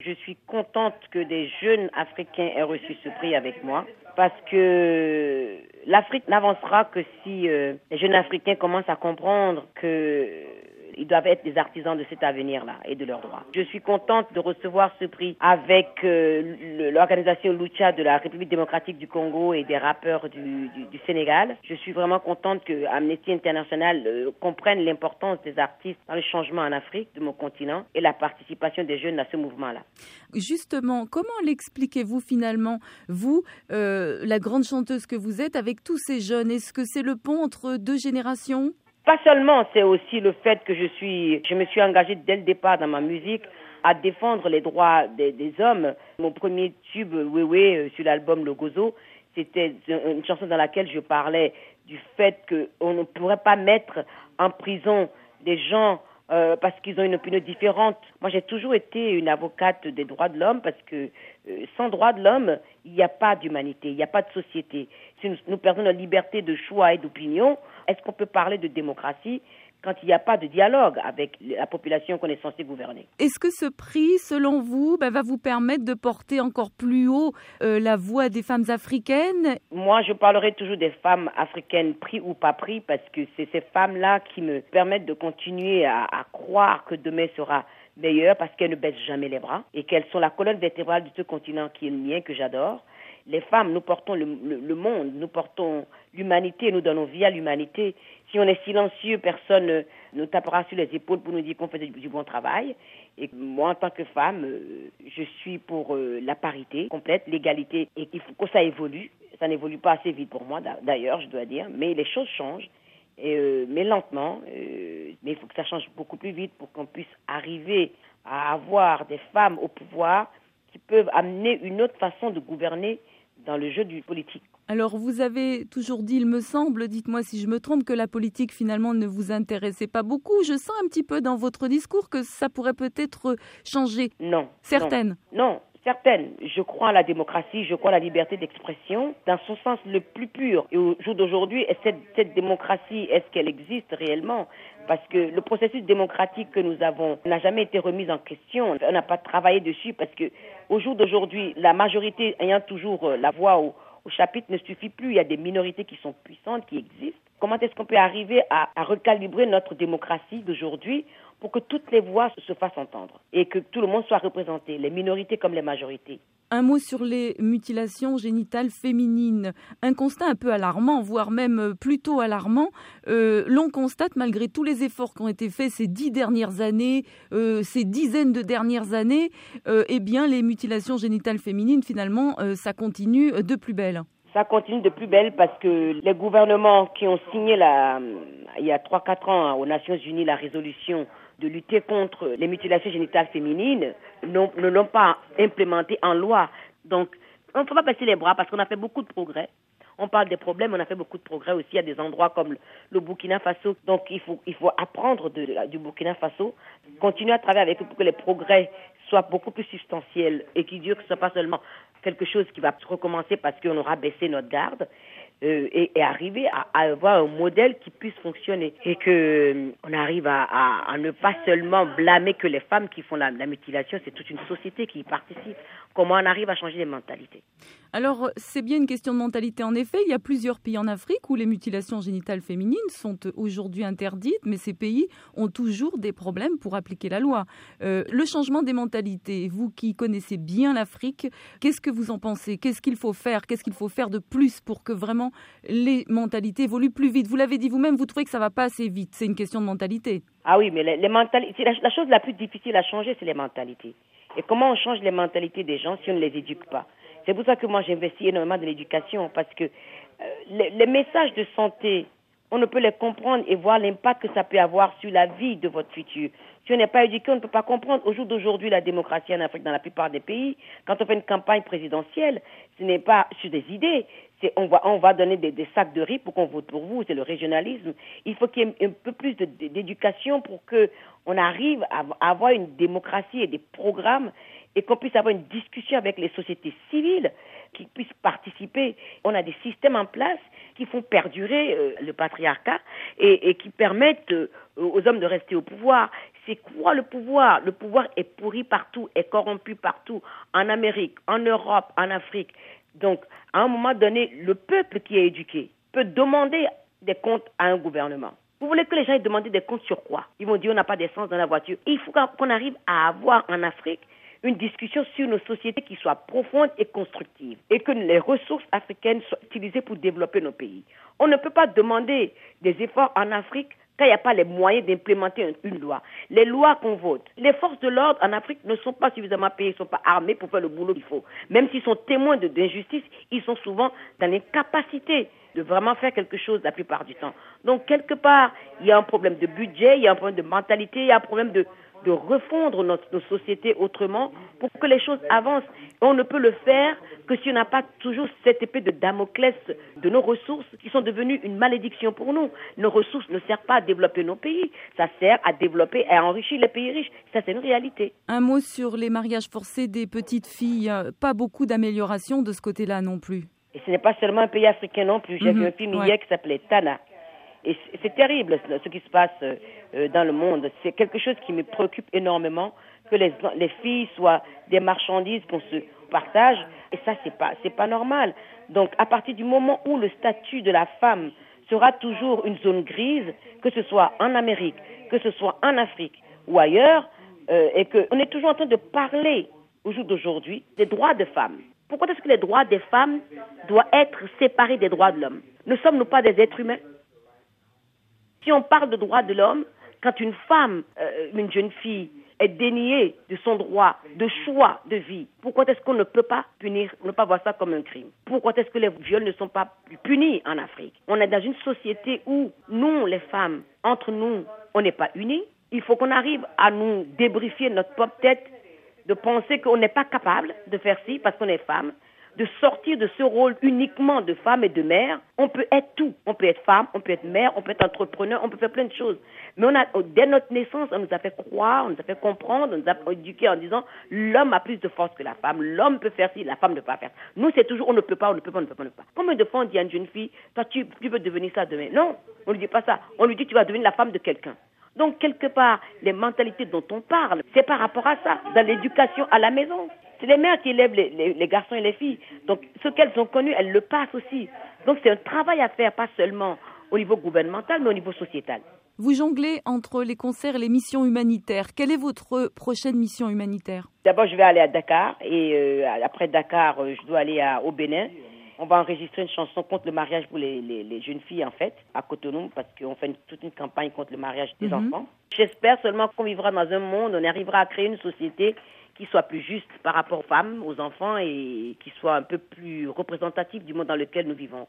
Je suis contente que des jeunes Africains aient reçu ce prix avec moi parce que l'Afrique n'avancera que si les jeunes Africains commencent à comprendre qu'ils doivent être des artisans de cet avenir-là et de leurs droits. Je suis contente de recevoir ce prix avec l'organisation Lucha de la République démocratique du Congo et des rappeurs du Sénégal. Je suis vraiment contente que Amnesty International comprenne l'importance des artistes dans le changement en Afrique, de mon continent, et la participation des jeunes à ce mouvement-là. Justement, comment l'expliquez-vous finalement, vous, la grande chanteuse que vous êtes, avec tous ces jeunes? Est-ce que c'est le pont entre deux générations? Pas seulement, c'est aussi le fait que je me suis engagée dès le départ dans ma musique à défendre les droits des hommes. Mon premier tube, Wewe, sur l'album Le Gozo, c'était une chanson dans laquelle je parlais du fait qu'on ne pourrait pas mettre en prison des gens parce qu'ils ont une opinion différente. Moi, j'ai toujours été une avocate des droits de l'homme parce que sans droits de l'homme, il n'y a pas d'humanité, il n'y a pas de société. Si nous perdons notre liberté de choix et d'opinion, est-ce qu'on peut parler de démocratie quand il n'y a pas de dialogue avec la population qu'on est censé gouverner? Est-ce que ce prix, selon vous, va vous permettre de porter encore plus haut la voix des femmes africaines? Moi, je parlerai toujours des femmes africaines, pris ou pas pris, parce que c'est ces femmes-là qui me permettent de continuer à croire que demain sera meilleur, parce qu'elles ne baissent jamais les bras et qu'elles sont la colonne vertébrale de ce continent qui est le mien, que j'adore. Les femmes, nous portons le monde, nous portons l'humanité, nous donnons vie à l'humanité. Si on est silencieux, personne ne tapera sur les épaules pour nous dire qu'on fait du bon travail. Et moi, en tant que femme, je suis pour la parité complète, l'égalité, et qu'il faut que ça évolue. Ça n'évolue pas assez vite pour moi, d'ailleurs, je dois dire, mais les choses changent. Mais lentement, mais il faut que ça change beaucoup plus vite pour qu'on puisse arriver à avoir des femmes au pouvoir qui peuvent amener une autre façon de gouverner dans le jeu du politique. Alors, vous avez toujours dit, il me semble, dites-moi si je me trompe, que la politique finalement ne vous intéressait pas beaucoup. Je sens un petit peu dans votre discours que ça pourrait peut-être changer. Non. Certaines. Non. Certaines. Je crois en la démocratie, je crois en la liberté d'expression dans son sens le plus pur. Et au jour d'aujourd'hui, cette démocratie, est-ce qu'elle existe réellement? Parce que le processus démocratique que nous avons n'a jamais été remis en question. On n'a pas travaillé dessus parce que au jour d'aujourd'hui, la majorité ayant toujours la voix au chapitre ne suffit plus. Il y a des minorités qui sont puissantes, qui existent. Comment est-ce qu'on peut arriver à recalibrer notre démocratie d'aujourd'hui pour que toutes les voix se fassent entendre et que tout le monde soit représenté, les minorités comme les majorités? Un mot sur les mutilations génitales féminines. Un constat un peu alarmant, voire même plutôt alarmant. L'on constate, malgré tous les efforts qui ont été faits ces 10 dernières années, ces dizaines de dernières années, eh bien, les mutilations génitales féminines, finalement, ça continue de plus belle. Ça continue de plus belle parce que les gouvernements qui ont signé il y a 3-4 ans aux Nations Unies la résolution de lutter contre les mutilations génitales féminines ne l'ont pas implémenté en loi. Donc, on ne peut pas baisser les bras parce qu'on a fait beaucoup de progrès. On parle des problèmes, on a fait beaucoup de progrès aussi. Il y a des endroits comme le Burkina Faso. Donc, il faut apprendre du Burkina Faso, continuer à travailler avec eux pour que les progrès soient beaucoup plus substantiels et qui durent, que ce ne soit pas seulement quelque chose qui va recommencer parce qu'on aura baissé notre garde. Et arriver à avoir un modèle qui puisse fonctionner et que on arrive à ne pas seulement blâmer que les femmes qui font la mutilation, c'est toute une société qui y participe. Comment on arrive à changer les mentalités? Alors, c'est bien une question de mentalité en effet. Il y a plusieurs pays en Afrique où les mutilations génitales féminines sont aujourd'hui interdites, mais ces pays ont toujours des problèmes pour appliquer la loi. Le changement des mentalités, vous qui connaissez bien l'Afrique, qu'est-ce que vous en pensez? Qu'est-ce qu'il faut faire? Qu'est-ce qu'il faut faire de plus pour que vraiment les mentalités évoluent plus vite? Vous l'avez dit vous-même, vous trouvez que ça ne va pas assez vite. C'est une question de mentalité. Ah oui, mais les mentalités, la chose la plus difficile à changer, c'est les mentalités. Et comment on change les mentalités des gens si on ne les éduque pas? C'est pour ça que moi j'investis énormément dans l'éducation, parce que les messages de santé, on ne peut les comprendre et voir l'impact que ça peut avoir sur la vie de votre futur. Si on n'est pas éduqué, on ne peut pas comprendre. Au jour d'aujourd'hui, la démocratie en Afrique, dans la plupart des pays, quand on fait une campagne présidentielle, ce n'est pas sur des idées. On va donner des sacs de riz pour qu'on vote pour vous. C'est le régionalisme. Il faut qu'il y ait un peu plus d'éducation pour qu'on arrive à avoir une démocratie et des programmes et qu'on puisse avoir une discussion avec les sociétés civiles qui puissent participer. On a des systèmes en place qui font perdurer le patriarcat et qui permettent aux hommes de rester au pouvoir. C'est quoi le pouvoir? Le pouvoir est pourri partout, est corrompu partout, en Amérique, en Europe, en Afrique. Donc, à un moment donné, le peuple qui est éduqué peut demander des comptes à un gouvernement. Vous voulez que les gens aient demandé des comptes sur quoi? Ils vont dire on n'a pas d'essence dans la voiture. Et il faut qu'on arrive à avoir en Afrique une discussion sur nos sociétés qui soit profonde et constructive et que les ressources africaines soient utilisées pour développer nos pays. On ne peut pas demander des efforts en Afrique quand il n'y a pas les moyens d'implémenter une loi. Les lois qu'on vote, les forces de l'ordre en Afrique ne sont pas suffisamment payées, ne sont pas armées pour faire le boulot qu'il faut. Même s'ils sont témoins d'injustice, ils sont souvent dans l'incapacité de vraiment faire quelque chose la plupart du temps. Donc, quelque part, il y a un problème de budget, il y a un problème de mentalité, il y a un problème de refondre nos sociétés autrement pour que les choses avancent. On ne peut le faire que si on n'a pas toujours cette épée de Damoclès de nos ressources qui sont devenues une malédiction pour nous. Nos ressources ne servent pas à développer nos pays, ça sert à développer et à enrichir les pays riches. Ça, c'est une réalité. Un mot sur les mariages forcés des petites filles. Pas beaucoup d'amélioration de ce côté-là non plus. Et ce n'est pas seulement un pays africain non plus. J'ai vu un film hier qui s'appelait Tana. Et c'est terrible ce qui se passe dans le monde. C'est quelque chose qui me préoccupe énormément, que les filles soient des marchandises qu'on se partage. Et ça, c'est pas normal. Donc, à partir du moment où le statut de la femme sera toujours une zone grise, que ce soit en Amérique, que ce soit en Afrique ou ailleurs, et qu'on est toujours en train de parler, au jour d'aujourd'hui, des droits de femmes. Pourquoi est-ce que les droits des femmes doivent être séparés des droits de l'homme? Ne sommes-nous pas des êtres humains? Si on parle de droits de l'homme, quand une femme, une jeune fille, est déniée de son droit de choix de vie, pourquoi est-ce qu'on ne peut pas punir, ne pas voir ça comme un crime? Pourquoi est-ce que les viols ne sont pas punis en Afrique? On est dans une société où nous, les femmes, entre nous, on n'est pas unis. Il faut qu'on arrive à nous débriefer notre propre tête, de penser qu'on n'est pas capable de faire ci parce qu'on est femme, de sortir de ce rôle uniquement de femme et de mère. On peut être tout. On peut être femme, on peut être mère, on peut être entrepreneur, on peut faire plein de choses. Mais dès notre naissance, on nous a fait croire, on nous a fait comprendre, on nous a éduqués en disant l'homme a plus de force que la femme, l'homme peut faire ci, la femme ne peut pas faire. Nous, c'est toujours on ne peut pas, on ne peut pas, on ne peut pas, on ne peut pas. Combien de fois on dit à une jeune fille, toi tu peux devenir ça demain? Non, on ne lui dit pas ça. On lui dit tu vas devenir la femme de quelqu'un. Donc, quelque part, les mentalités dont on parle, c'est par rapport à ça, dans l'éducation à la maison. C'est les mères qui élèvent les garçons et les filles. Donc, ce qu'elles ont connu, elles le passent aussi. Donc, c'est un travail à faire, pas seulement au niveau gouvernemental, mais au niveau sociétal. Vous jonglez entre les concerts et les missions humanitaires. Quelle est votre prochaine mission humanitaire? D'abord, je vais aller à Dakar et après Dakar, je dois aller au Bénin. On va enregistrer une chanson contre le mariage pour les jeunes filles, en fait, à Cotonou, parce qu'on fait toute une campagne contre le mariage des enfants. J'espère seulement qu'on vivra dans un monde, on arrivera à créer une société qui soit plus juste par rapport aux femmes, aux enfants et qui soit un peu plus représentative du monde dans lequel nous vivons.